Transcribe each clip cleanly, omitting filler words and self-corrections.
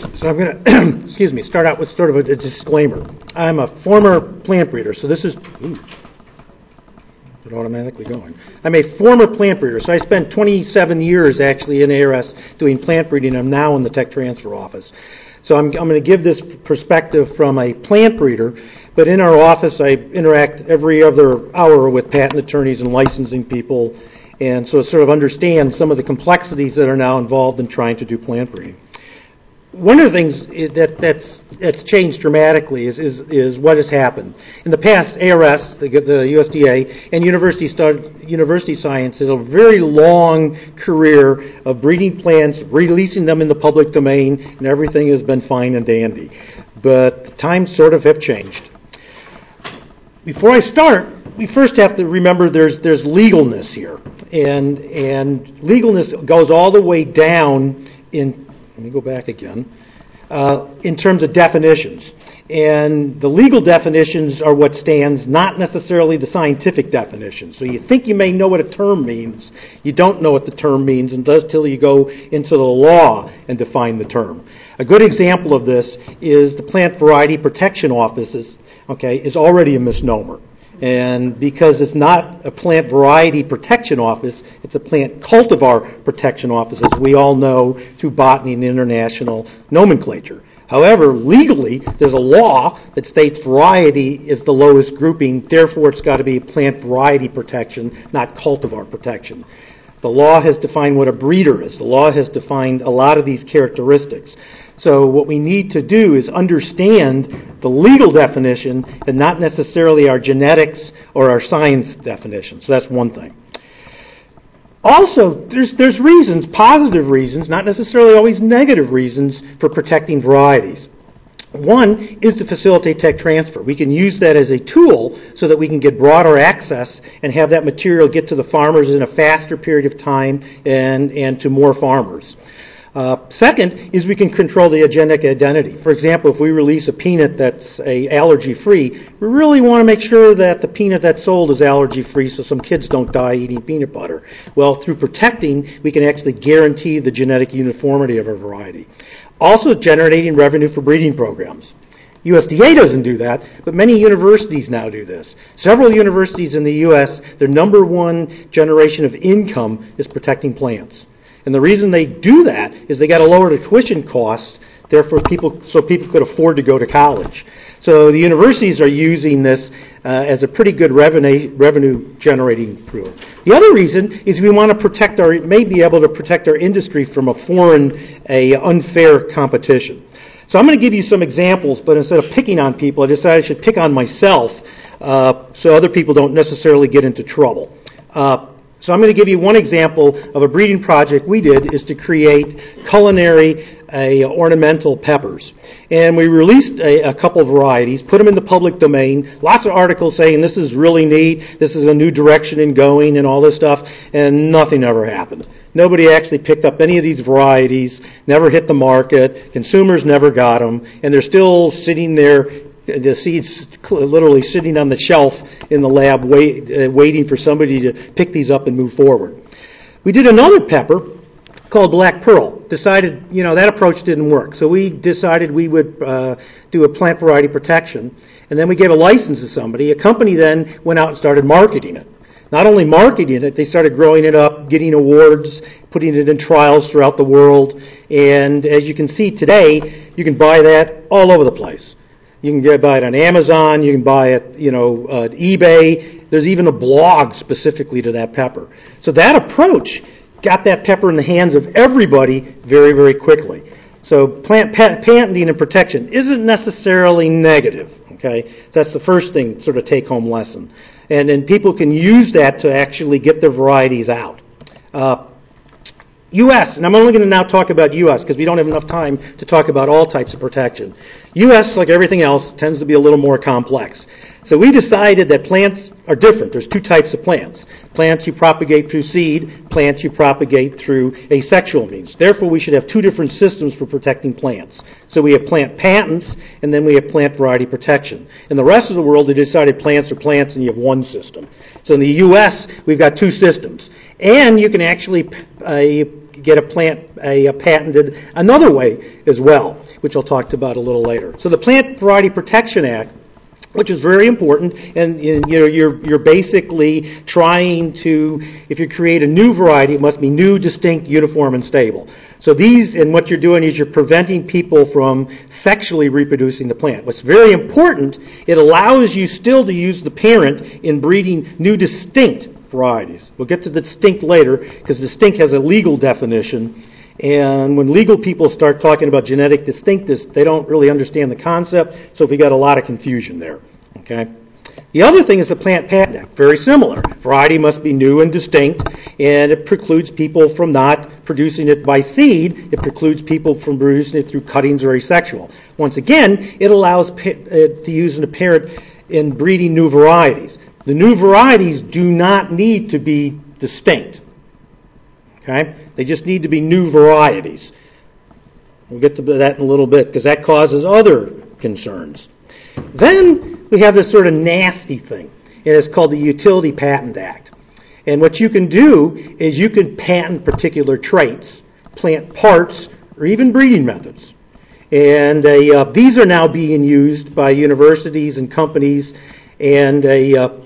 So I'm going to, excuse me, start out with sort of a disclaimer. I'm a former plant breeder, so this is, it automatically going. I'm a former plant breeder, so I spent 27 years actually in ARS doing plant breeding. I'm now in the tech transfer office. So I'm going to give this perspective from a plant breeder, but in our office I interact every other hour with patent attorneys and licensing people, and so sort of understand some of the complexities that are now involved in trying to do plant breeding. One of the things that's changed dramatically is what has happened. In the past, ARS, the USDA, and university science had a very long career of breeding plants, releasing them in the public domain, and everything has been fine and dandy. But times sort of have changed. Before I start, we first have to remember there's legalness here, and legalness goes all the way down in. Let me go back again. In terms of definitions. And the legal definitions are what stands, not necessarily the scientific definitions. So you think you may know what a term means. You don't know what the term means until you go into the law and define the term. A good example of this is the Plant Variety Protection Office is already a misnomer. And because it's not a plant variety protection office, it's a plant cultivar protection office, as we all know through botany and international nomenclature. However, legally, there's a law that states variety is the lowest grouping, therefore it's got to be plant variety protection, not cultivar protection. The law has defined what a breeder is. The law has defined a lot of these characteristics. So what we need to do is understand the legal definition and not necessarily our genetics or our science definition. So that's one thing. Also, there's reasons, positive reasons, not necessarily always negative reasons for protecting varieties. One is to facilitate tech transfer. We can use that as a tool so that we can get broader access and have that material get to the farmers in a faster period of time and to more farmers. Second is we can control the genetic identity. For example, if we release a peanut that's allergy-free, we really want to make sure that the peanut that's sold is allergy-free so some kids don't die eating peanut butter. Well, through protecting, we can actually guarantee the genetic uniformity of a variety. Also generating revenue for breeding programs. USDA doesn't do that, but many universities now do this. Several universities in the U.S., their number one generation of income is protecting plants. And the reason they do that is they got to lower the tuition costs, therefore people could afford to go to college. So the universities are using this as a pretty good revenue generating tool. The other reason is we want to be able to protect our industry from unfair competition. So I'm going to give you some examples, but instead of picking on people, I decided I should pick on myself so other people don't necessarily get into trouble. So I'm going to give you one example of a breeding project we did is to create culinary ornamental peppers. And we released a couple of varieties, put them in the public domain, lots of articles saying this is really neat, this is a new direction in going and all this stuff, and nothing ever happened. Nobody actually picked up any of these varieties, never hit the market, consumers never got them, and they're still sitting there, the seeds literally sitting on the shelf in the lab waiting for somebody to pick these up and move forward. We did another pepper called Black Pearl. Decided, that approach didn't work. So we decided we would do a plant variety protection. And then we gave a license to somebody. A company then went out and started marketing it. Not only marketing it, they started growing it up, getting awards, putting it in trials throughout the world. And as you can see today, you can buy that all over the place. You can buy it on Amazon. You can buy it, at eBay. There's even a blog specifically to that pepper. So that approach got that pepper in the hands of everybody very, very quickly. So patenting and protection isn't necessarily negative. Okay, that's the first thing, sort of take-home lesson. And then people can use that to actually get their varieties out. U.S., and I'm only going to now talk about U.S. because we don't have enough time to talk about all types of protection. U.S., like everything else, tends to be a little more complex. So we decided that plants are different. There's two types of plants. Plants you propagate through seed, plants you propagate through asexual means. Therefore, we should have two different systems for protecting plants. So we have plant patents, and then we have plant variety protection. In the rest of the world, they decided plants are plants, and you have one system. So in the U.S., we've got two systems. And you can actually get a plant patented another way as well, which I'll talk about a little later. So the Plant Variety Protection Act, which is very important, and you're basically trying to, if you create a new variety, it must be new, distinct, uniform, and stable. So and what you're doing is you're preventing people from sexually reproducing the plant. What's very important, it allows you still to use the parent in breeding new, distinct varieties. We'll get to the distinct later, because distinct has a legal definition. And when legal people start talking about genetic distinctness, they don't really understand the concept, so we got a lot of confusion there. Okay? The other thing is the Plant Patent Act. Very similar. Variety must be new and distinct, and it precludes people from not producing it by seed. It precludes people from producing it through cuttings or asexual. Once again, it allows to use a parent in breeding new varieties. The new varieties do not need to be distinct. Okay? They just need to be new varieties. We'll get to that in a little bit, because that causes other concerns. Then we have this sort of nasty thing, and it's called the Utility Patent Act. And what you can do is you can patent particular traits, plant parts, or even breeding methods. And these are now being used by universities and companies, and very,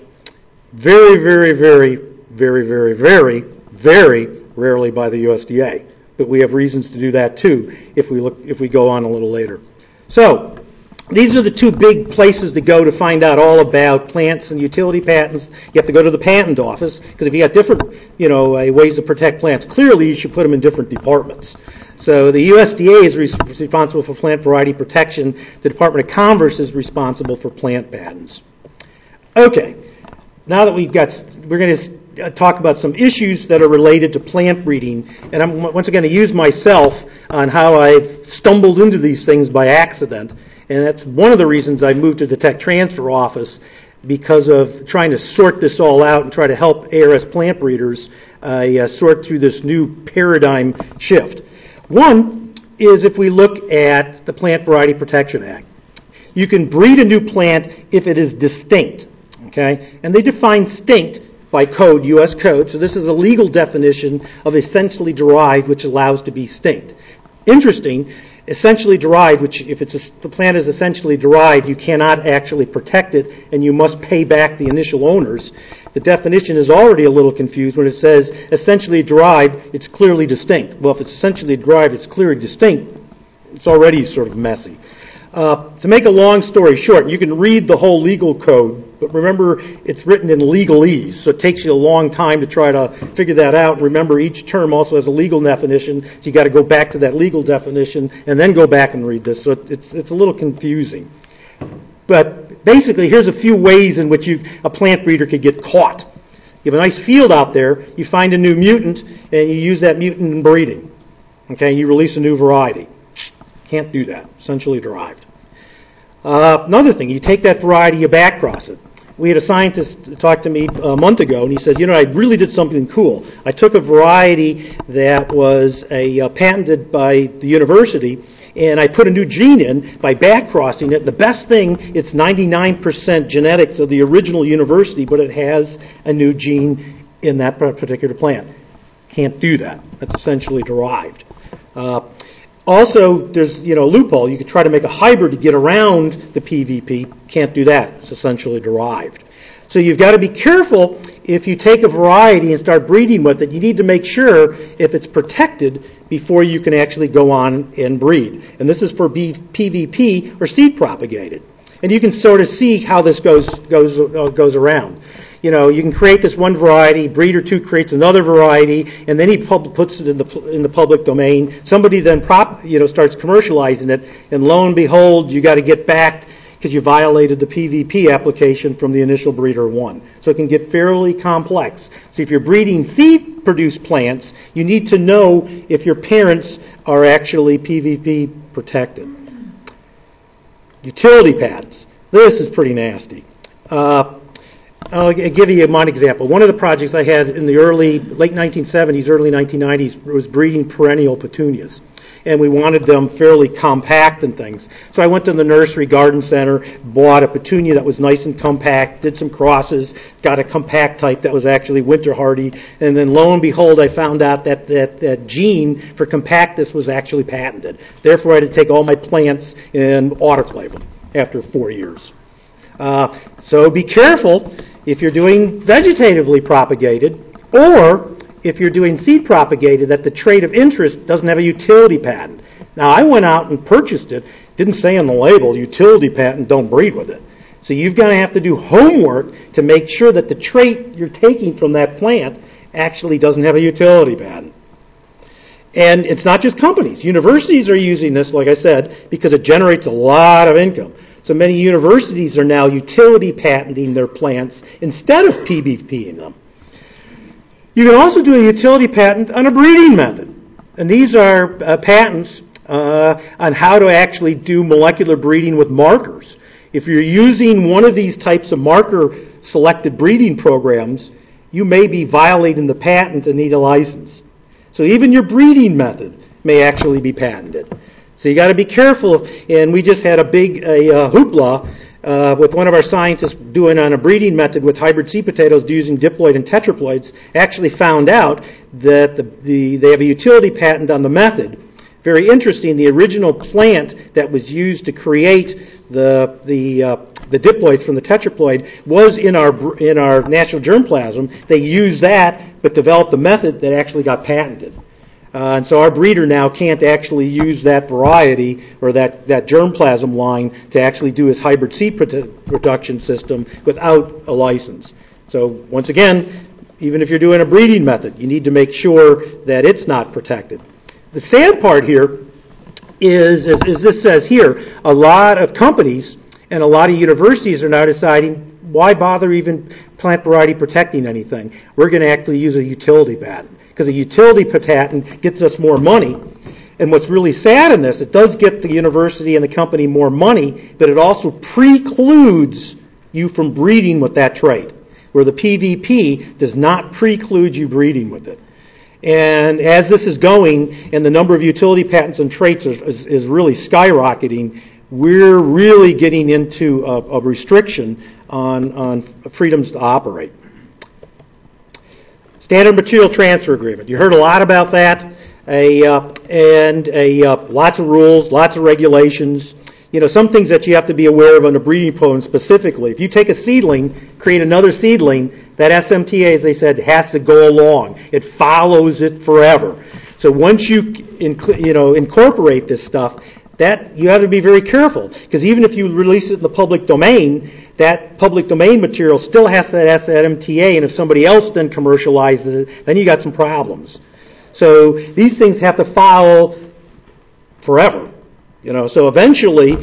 very, very, very, very, very, very rarely by the USDA. But we have reasons to do that too if we go on a little later. So these are the two big places to go to find out all about plants and utility patents. You have to go to the patent office, because if you got different, ways to protect plants, clearly you should put them in different departments. So the USDA is responsible for plant variety protection. The Department of Commerce is responsible for plant patents. Okay, now that we're going to talk about some issues that are related to plant breeding, and I'm once again going to use myself on how I've stumbled into these things by accident, and that's one of the reasons I moved to the Tech Transfer Office, because of trying to sort this all out and try to help ARS plant breeders sort through this new paradigm shift. One is if we look at the Plant Variety Protection Act. You can breed a new plant if it is distinct, okay? And they define distinct by code, U.S. code. So this is a legal definition of essentially derived, which allows to be distinct. Interesting, essentially derived, which if the plant is essentially derived, you cannot actually protect it, and you must pay back the initial owners. The definition is already a little confused when it says essentially derived, it's clearly distinct. Well, if it's essentially derived, it's clearly distinct, it's already sort of messy. To make a long story short, you can read the whole legal code, but remember it's written in legalese, so it takes you a long time to try to figure that out. Remember, each term also has a legal definition, so you got to go back to that legal definition and then go back and read this. So it's a little confusing. But basically, here's a few ways in which a plant breeder could get caught. You have a nice field out there, you find a new mutant, and you use that mutant in breeding. Okay, you release a new variety. Can't do that. Essentially derived. Another thing, you take that variety, you backcross it. We had a scientist talk to me a month ago, and he says, I really did something cool. I took a variety that was patented by the university, and I put a new gene in by backcrossing it. The best thing, it's 99% genetics of the original university, but it has a new gene in that particular plant. Can't do that. That's essentially derived. Also, there's a loophole. You could try to make a hybrid to get around the PVP. Can't do that. It's essentially derived. So you've got to be careful if you take a variety and start breeding with it. You need to make sure if it's protected before you can actually go on and breed. And this is for PVP or seed propagated. And you can sort of see how this goes around. You can create this one variety, breeder 2 creates another variety, and then he puts it in the public domain. Somebody then starts commercializing it, and lo and behold, you got to get back because you violated the PVP application from the initial breeder 1. So it can get fairly complex. So if you're breeding seed-produced plants, you need to know if your parents are actually PVP protected. Utility patents. This is pretty nasty. I'll give you one example. One of the projects I had in the late 1970s, early 1990s was breeding perennial petunias. and we wanted them fairly compact and things. So I went to the nursery garden center, bought a petunia that was nice and compact, did some crosses, got a compact type that was actually winter hardy, and then lo and behold, I found out that gene for compactness was actually patented. Therefore, I had to take all my plants and autoclave them after 4 years. So be careful if you're doing vegetatively propagated, or if you're doing seed propagated, that the trait of interest doesn't have a utility patent. Now, I went out and purchased it. Didn't say on the label, utility patent, don't breed with it. So you're going to have to do homework to make sure that the trait you're taking from that plant actually doesn't have a utility patent. And it's not just companies. Universities are using this, like I said, because it generates a lot of income. So many universities are now utility patenting their plants instead of PVPing them. You can also do a utility patent on a breeding method. And these are patents on how to actually do molecular breeding with markers. If you're using one of these types of marker-selected breeding programs, you may be violating the patent and need a license. So even your breeding method may actually be patented. So you got to be careful. And we just had a big hoopla with one of our scientists doing on a breeding method with hybrid seed potatoes using diploid and tetraploids. Actually found out that they have a utility patent on the method. Very interesting. The original plant that was used to create the diploids from the tetraploid was in our national germplasm. They used that, but developed a method that actually got patented. And so our breeder now can't actually use that variety or that germplasm line to actually do his hybrid seed production system without a license. So once again, even if you're doing a breeding method, you need to make sure that it's not protected. The sad part here is, as this says here, a lot of companies and a lot of universities are now deciding, why bother even plant variety protecting anything? We're going to actually use a utility patent, because a utility patent gets us more money. And what's really sad in this, it does get the university and the company more money, but it also precludes you from breeding with that trait, where the PVP does not preclude you breeding with it. And as this is going, and the number of utility patents and traits is really skyrocketing, we're really getting into a restriction on freedoms to operate. Standard Material Transfer Agreement. You heard a lot about that, lots of rules, lots of regulations. You know, some things that you have to be aware of on the breeding program specifically. If you take a seedling, create another seedling, that SMTA, as they said, has to go along. It follows it forever. So once you incorporate this stuff, that you have to be very careful, because even if you release it in the public domain, that public domain material still has that MTA, and if somebody else then commercializes it, then you got some problems. So these things have to follow forever. So eventually,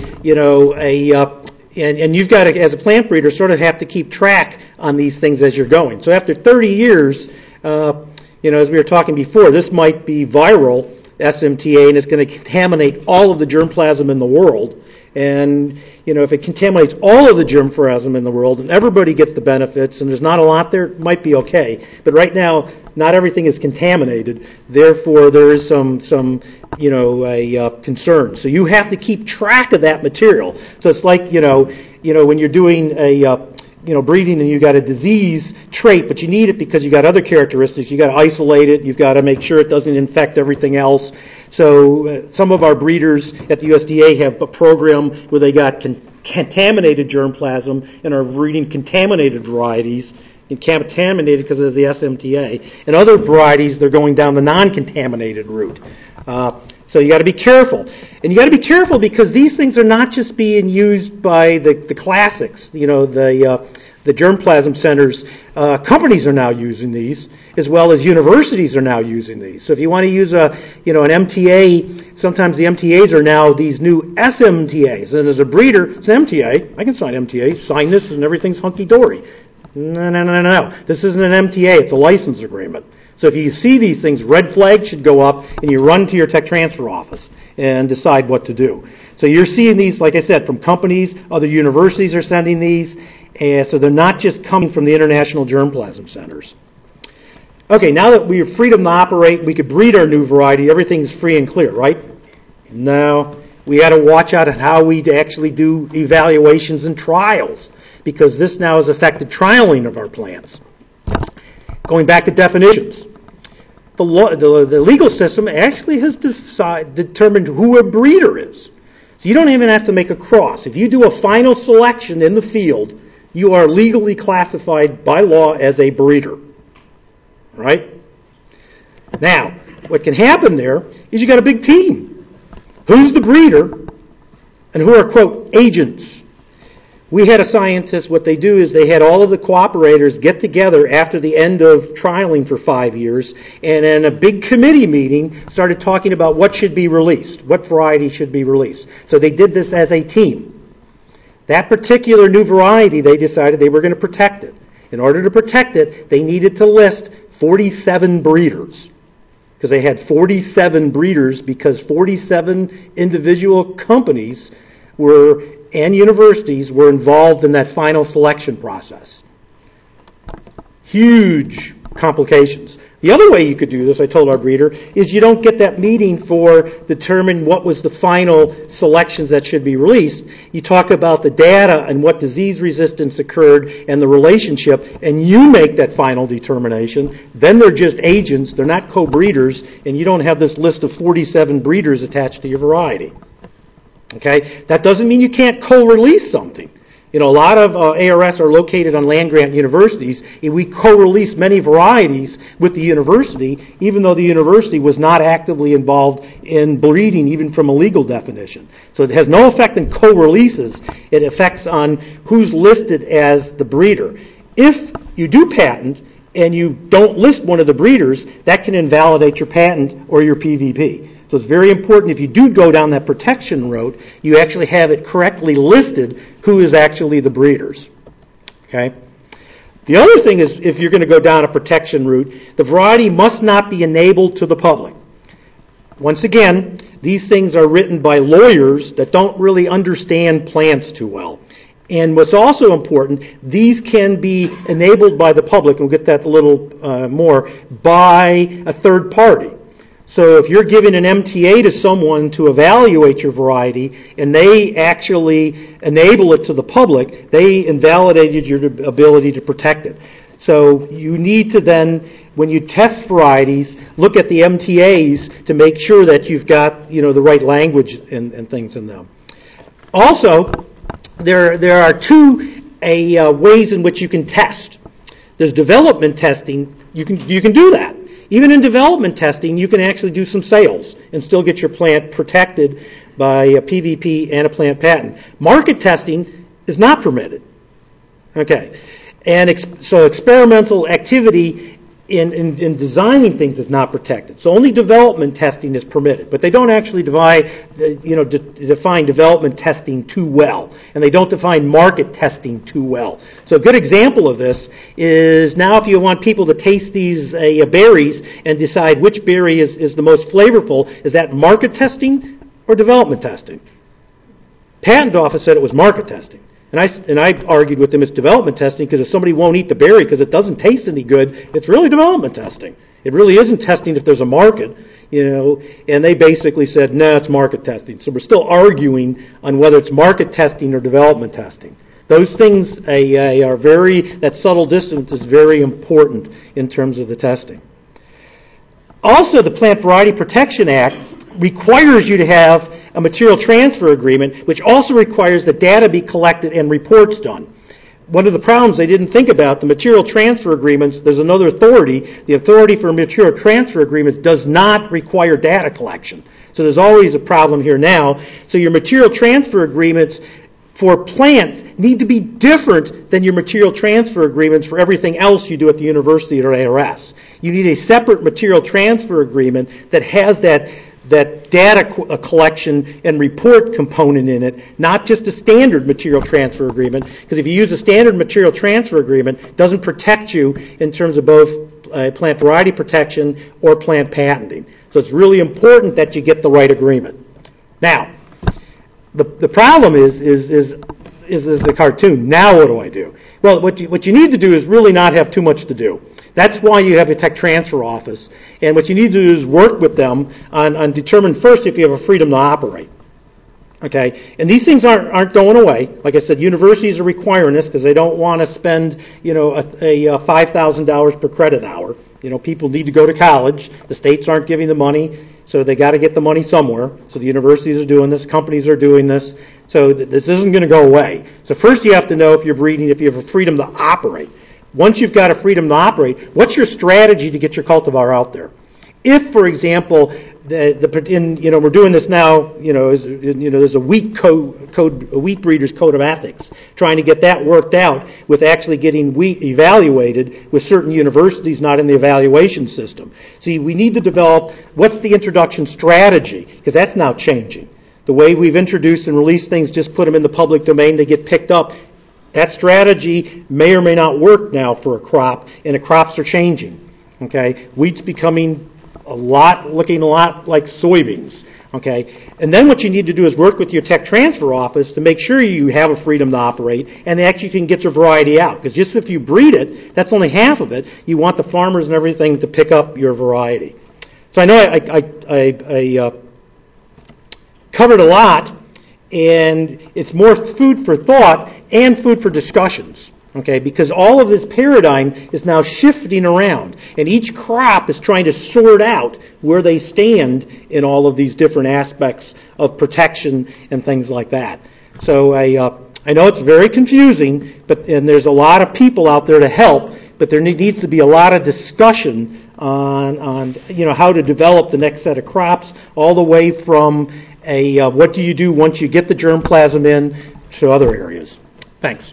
and you've got to, as a plant breeder, sort of have to keep track on these things as you're going. So after 30 years, as we were talking before, this might be viral SMTA, and it's going to contaminate all of the germplasm in the world. And, if it contaminates all of the germplasm in the world and everybody gets the benefits and there's not a lot there, it might be okay. But right now, not everything is contaminated. Therefore, there is some concern. So you have to keep track of that material. So it's like, when you're doing breeding and you got a disease trait, but you need it because you got other characteristics. You got to isolate it. You've got to make sure it doesn't infect everything else. So some of our breeders at the USDA have a program where they got contaminated germplasm and are breeding contaminated varieties, and contaminated because of the SMTA. And other varieties, they're going down the non-contaminated route. So you got to be careful. And you got to be careful because these things are not just being used by the classics, the germplasm centers. Companies are now using these, as well as universities are now using these. So if you want to use an MTA, sometimes the MTAs are now these new SMTAs. And as a breeder, it's an MTA. I can sign MTA, sign this, and everything's hunky-dory. No. This isn't an MTA. It's a license agreement. So if you see these things, red flags should go up, and you run to your tech transfer office and decide what to do. So you're seeing these, like I said, from companies. Other universities are sending these. And so they're not just coming from the international germplasm centers. Okay, now that we have freedom to operate, we could breed our new variety. Everything's free and clear, right? No, we had to watch out on how we actually do evaluations and trials, because this now has affected trialing of our plants. Going back to definitions, the legal system actually has determined who a breeder is. So you don't even have to make a cross. If you do a final selection in the field, you are legally classified by law as a breeder. Right? Now, what can happen there is you got a big team. Who's the breeder and who are, quote, agents? We had a scientist, what they do is they had all of the cooperators get together after the end of trialing for 5 years, and in a big committee meeting started talking about what should be released, what variety should be released. So they did this as a team. That particular new variety, they decided they were going to protect it. In order to protect it, they needed to list 47 breeders, because they had 47 breeders, because 47 individual companies and universities were involved in that final selection process. Huge complications. The other way you could do this, I told our breeder, is you don't get that meeting for determine what was the final selections that should be released. You talk about the data and what disease resistance occurred and the relationship, and you make that final determination. Then they're just agents, they're not co-breeders, and you don't have this list of 47 breeders attached to your variety. Okay? That doesn't mean you can't co-release something. You know, a lot of ARS are located on land-grant universities. We co-release many varieties with the university, even though the university was not actively involved in breeding, even from a legal definition. So it has no effect on co-releases. It affects on who's listed as the breeder. If you do patent and you don't list one of the breeders, that can invalidate your patent or your PVP. So it's very important if you do go down that protection road, you actually have it correctly listed who is actually the breeders. Okay? The other thing is, if you're going to go down a protection route, the variety must not be enabled to the public. Once again, these things are written by lawyers that don't really understand plants too well. And what's also important, these can be enabled by the public, and we'll get that a little more, by a third party. So if you're giving an MTA to someone to evaluate your variety and they actually enable it to the public, they invalidated your ability to protect it. So you need to then, when you test varieties, look at the MTAs to make sure that you've got, the right language and things in them. Also, there are two ways in which you can test. There's development testing. You can do that. Even in development testing, you can actually do some sales and still get your plant protected by a PVP and a plant patent. Market testing is not permitted. Okay. And so experimental activity in designing things is not protected. So only development testing is permitted. But they don't actually define development testing too well. And they don't define market testing too well. So a good example of this is now if you want people to taste these berries and decide which berry is the most flavorful, is that market testing or development testing? Patent office said it was market testing. And I argued with them it's development testing, because if somebody won't eat the berry because it doesn't taste any good, it's really development testing. It really isn't testing if there's a market, and they basically said, no, it's market testing. So we're still arguing on whether it's market testing or development testing. Those things are that subtle distance is very important in terms of the testing. Also, the Plant Variety Protection Act requires you to have a material transfer agreement, which also requires that data be collected and reports done. One of the problems they didn't think about, the material transfer agreements, there's another authority. The authority for material transfer agreements does not require data collection. So there's always a problem here now. So your material transfer agreements for plants need to be different than your material transfer agreements for everything else you do at the university or ARS. You need a separate material transfer agreement that has that data collection and report component in it, not just a standard material transfer agreement, because if you use a standard material transfer agreement, it doesn't protect you in terms of both plant variety protection or plant patenting. So it's really important that you get the right agreement. Now, the problem is is the cartoon. Now what do I do? Well, what you need to do is really not have too much to do. That's why you have a tech transfer office. And what you need to do is work with them on determine first if you have a freedom to operate. Okay, and these things aren't going away. Like I said, universities are requiring this because they don't want to spend, a $5,000 per credit hour. People need to go to college. The states aren't giving the money, so they got to get the money somewhere. So the universities are doing this, companies are doing this. So this isn't going to go away. So first you have to know if you're breeding, if you have a freedom to operate. Once you've got a freedom to operate, what's your strategy to get your cultivar out there? If, for example, we're doing this now, there's a wheat breeder's code of ethics, trying to get that worked out with actually getting wheat evaluated with certain universities not in the evaluation system. See, we need to develop what's the introduction strategy, because that's now changing. The way we've introduced and released things, just put them in the public domain, they get picked up. That strategy may or may not work now for a crop, and the crops are changing. Okay, wheat's looking a lot like soybeans. Okay, and then what you need to do is work with your tech transfer office to make sure you have a freedom to operate and actually can get your variety out. Because just if you breed it, that's only half of it. You want the farmers and everything to pick up your variety. So I know I covered a lot, and it's more food for thought and food for discussions. Okay, because all of this paradigm is now shifting around, and each crop is trying to sort out where they stand in all of these different aspects of protection and things like that. So I know it's very confusing, and there's a lot of people out there to help, but there needs to be a lot of discussion on how to develop the next set of crops, all the way from what do you do once you get the germplasm in to other areas. Thanks.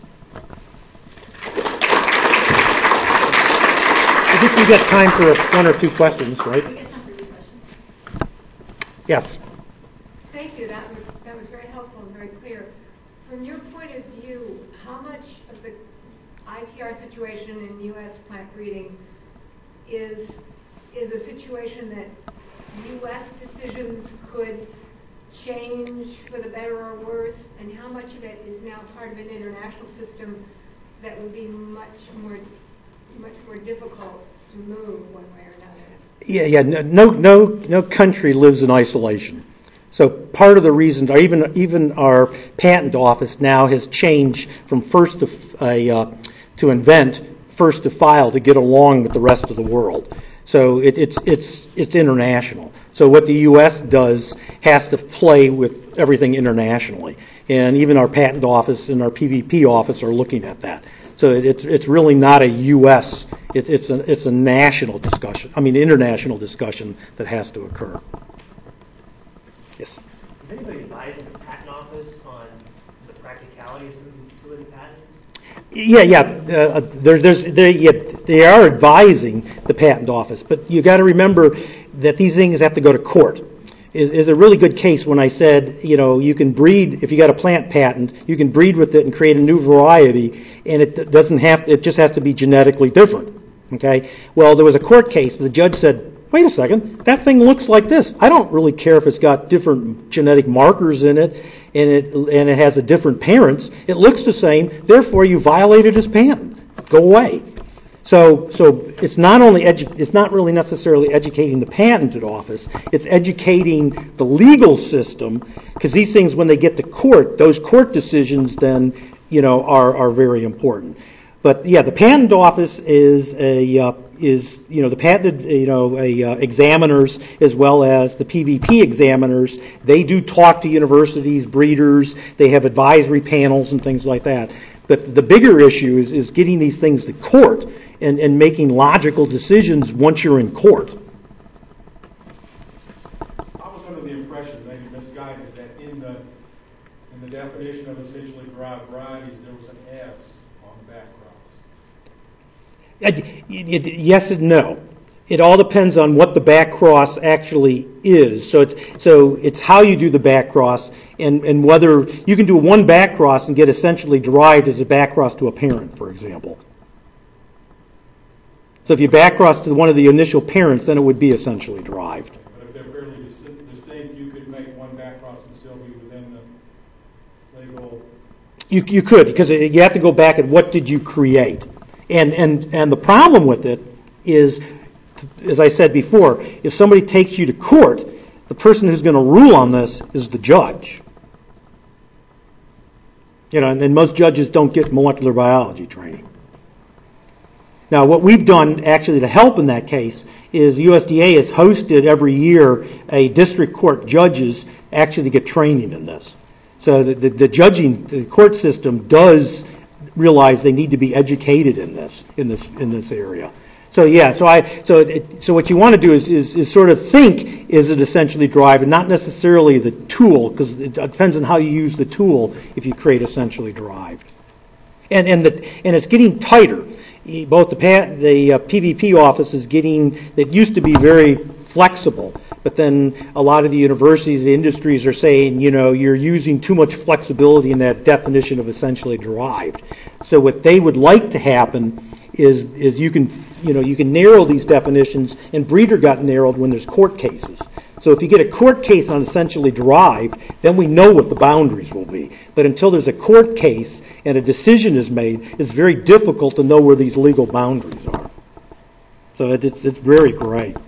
I think we got time for one or two questions, right? We got time for 2 questions. Yes. Thank you. That was very helpful and very clear. From your point of view, how much of the IPR situation in U.S. plant breeding is a situation that U.S. decisions could change for the better or worse, and how much of it is now part of an international system that would be much more difficult to move one way or another? Yeah. No country lives in isolation. So part of the reason, or even our patent office now has changed from first to invent, first to file, to get along with the rest of the world. So it's international. So what the U.S. does has to play with everything internationally, and even our patent office and our PVP office are looking at that. So it's really not a U.S. It's a national discussion. International discussion that has to occur. Yes. Is anybody advising the patent office on the practicality of some of these two patents? They are advising the patent office, but you got to remember that these things have to go to court. Is a really good case when I said, you can breed, if you got a plant patent, you can breed with it and create a new variety, and it just has to be genetically different. Okay? Well, there was a court case, the judge said, wait a second, that thing looks like this. I don't really care if it's got different genetic markers in it, and it has a different parents. It looks the same, therefore you violated his patent. Go away. So it's not really necessarily educating the patent office. It's educating the legal system, because these things, when they get to court, those court decisions then are very important. But yeah, the patent office is the patent examiners as well as the PVP examiners. They do talk to universities, breeders. They have advisory panels and things like that. But the bigger issue is getting these things to court and making logical decisions once you're in court. I was under the impression, maybe misguided, that in the definition of essentially derived varieties, there was an S on the back cross. Yes and no. It all depends on what the back cross actually is. So it's how you do the back cross, and whether you can do one back cross and get essentially derived as a back cross to a parent, for example. So if you back cross to one of the initial parents, then it would be essentially derived. But if they're fairly distinct, you could make one back cross and still be within the legal You could, because you have to go back at what did you create. And the problem with it is, as I said before, if somebody takes you to court, the person who's going to rule on this is the judge. And most judges don't get molecular biology training. Now, what we've done actually to help in that case is USDA has hosted every year a district court judges actually get training in this. So the court system does realize they need to be educated in this area. So yeah, so what you want to do is sort of think, is it essentially derived, and not necessarily the tool, because it depends on how you use the tool if you create essentially derived. And it's getting tighter. Both the PVP office is getting, it used to be very flexible, but then a lot of the universities, the industries are saying, you're using too much flexibility in that definition of essentially derived. So what they would like to happen is you can narrow these definitions, and breeder got narrowed when there's court cases. So if you get a court case on essentially derived, then we know what the boundaries will be. But until there's a court case and a decision is made, it's very difficult to know where these legal boundaries are. So it's very gray.